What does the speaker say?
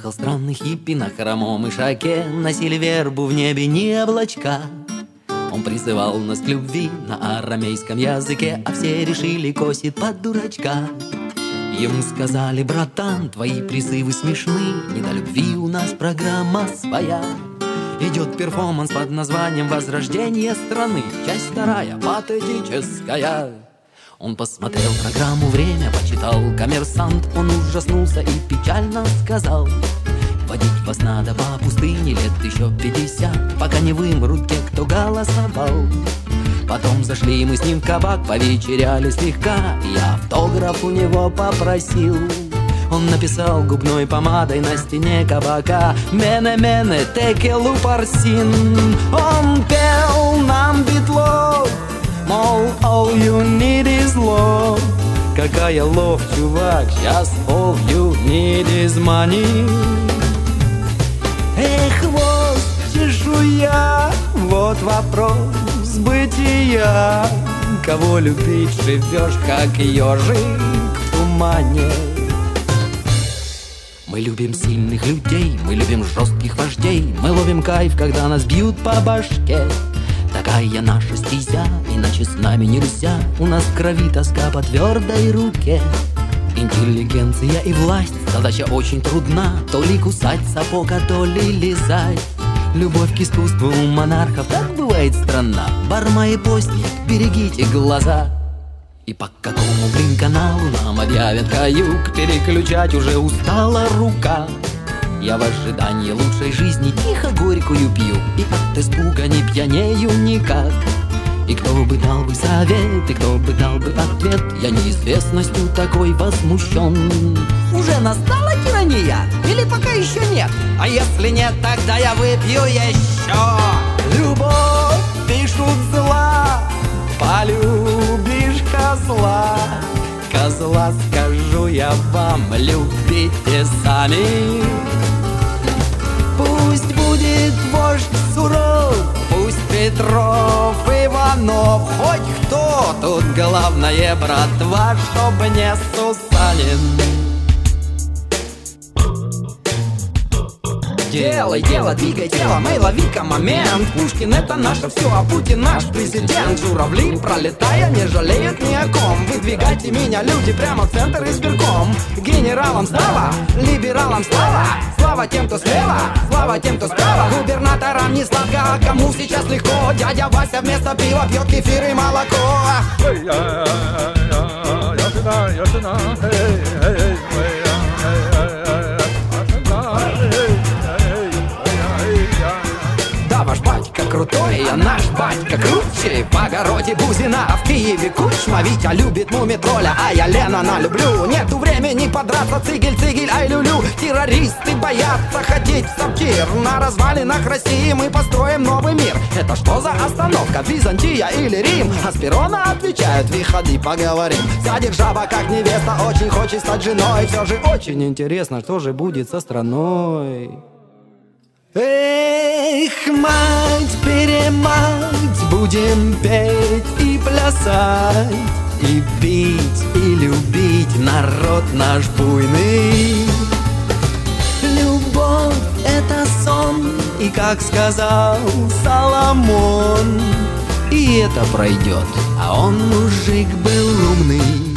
Ехал странный хиппи на хромом ишаке, носили вербу в небе ни облачка. Он призывал нас к любви на арамейском языке, а все решили косит под дурачка. Ему сказали: братан, твои призывы смешны, не до любви у нас программа своя. Идет перформанс под названием «Возрождение страны», часть 2, патетическая. Он посмотрел программу «Время», почитал «Коммерсант». Он ужаснулся и печально сказал: водить вас надо по пустыне лет еще 50, пока не вымрут те, кто голосовал. Потом зашли мы с ним в кабак, повечеряли слегка, и я автограф у него попросил. Он написал губной помадой на стене кабака: «Мене-мене, текелу парсин». Он пел нам Битлов, мол, all you need is love. Какая love, чувак, сейчас all you need is money. Эх, хвост, чешуя, вот вопрос бытия. Кого любить живешь, как ежик в тумане? Мы любим сильных людей, мы любим жестких вождей, мы ловим кайф, когда нас бьют по башке. Такая наша стезя, иначе с нами нельзя. У нас в крови тоска по твердой руке. Интеллигенция и власть, задача очень трудна. То ли кусать сапог, а то ли лизать. Любовь к искусству у монархов так бывает странна. Барма и постник, берегите глаза. И по какому, каналу нам объявят каюк? Переключать уже устала рука. Я в ожидании лучшей жизни тихо горькую пью, и от испуга не пьянею никак. И кто бы дал бы совет, и кто бы дал бы ответ, я неизвестностью такой возмущен. Уже настала тирания? Или пока еще нет? А если нет, тогда я выпью еще. Любовь, пишут, зла, полюбишь козла. Козла, скажу я вам, любите сами. Пусть будет вождь суров, пусть Петров, Иванов, хоть кто, тут главное, братва, чтоб не Сусанин. Делай дело, двигай тело, мэй, лови-ка момент. Пушкин — это наше все, а Путин наш президент. Журавли, пролетая, не жалеют ни о ком. Выдвигайте меня, люди, прямо в центр избирком. Генералам слава, либералам слава. Слава тем, кто слева, слава тем, кто справа. Губернаторам не сладко, а кому сейчас легко? Дядя Вася вместо пива пьет кефир и молоко. Да, ваш батька крутой, а наш батька круче. В огороде Бузина, а в Киеве Кучма. Витя любит муми-тролля, а я Ленина люблю. Нету времени подраться, цигель-цигель, ай-лю-лю. Террористы боятся ходить в сортир. На развалинах России мы построим новый мир. Это что за остановка, Византия или Рим? А с перрона отвечают: выходи, поговорим. Сядет жаба, как невеста, очень хочет стать женой. Все же очень интересно, что же будет со страной. Эх, мать-перемать, будем петь и плясать, и бить, и любить народ наш буйный. Любовь — это сон, и, как сказал Соломон, и это пройдет, а он, мужик, был умный.